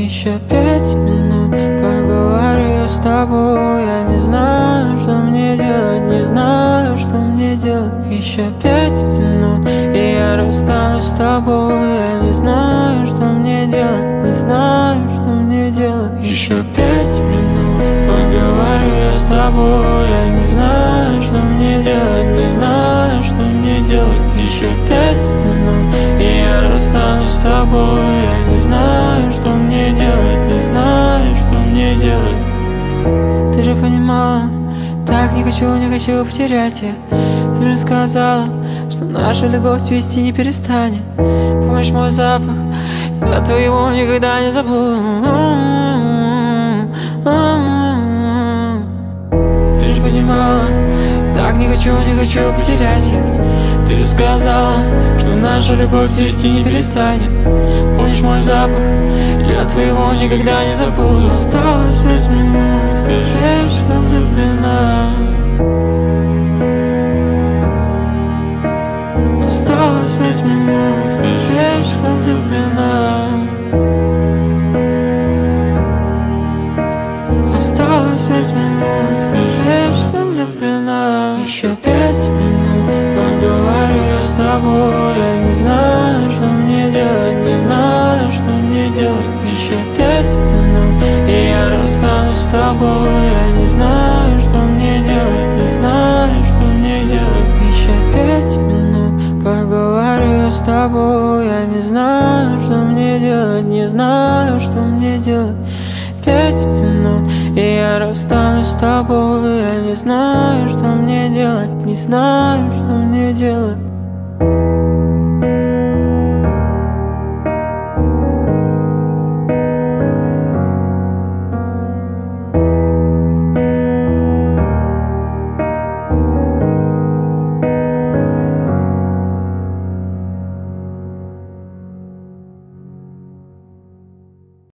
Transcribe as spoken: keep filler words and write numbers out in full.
Еще пять минут поговорю с тобой. Я не знаю, что мне делать, не знаю, что мне делать. Еще пять минут, и я расстанусь с тобой. Я не знаю, что мне делать, не знаю, что мне делать. Еще пять минут поговорю я с тобой. Я не знаю, что мне делать, не знаю, что мне делать. Еще пять минут, и я расстанусь с тобой. Я не знаю, что мне делать, не знаю, что мне делать. Ты же понимала, так не хочу, не хочу потерять тебя. Ты же сказала, что наша любовь цвести не перестанет. Помнишь мой запах, я твоего никогда не забуду. Ты же понимала, так не хочу, не хочу потерять я. Ты же сказала, что наша любовь цвести не перестанет. Помнишь мой запах, я твоего никогда не забуду. Осталось пять минут, скажи, что влюблена. Осталось пять минут, скажи, что влюблена. Осталось пять минут, скажи, что влюблена. Еще пять минут поговорю я с тобой. Я не знаю, что мне делать, не знаю, что мне делать. Еще пять минут, и я расстанусь с тобой. Я не знаю, что мне делать, не знаю, что мне делать. Еще пять минут поговорю я с тобой. Я не знаю, что мне делать, не знаю, что мне делать. Пять минут, и я расстанусь с тобой. Я не знаю, что мне делать, не знаю, что мне делать.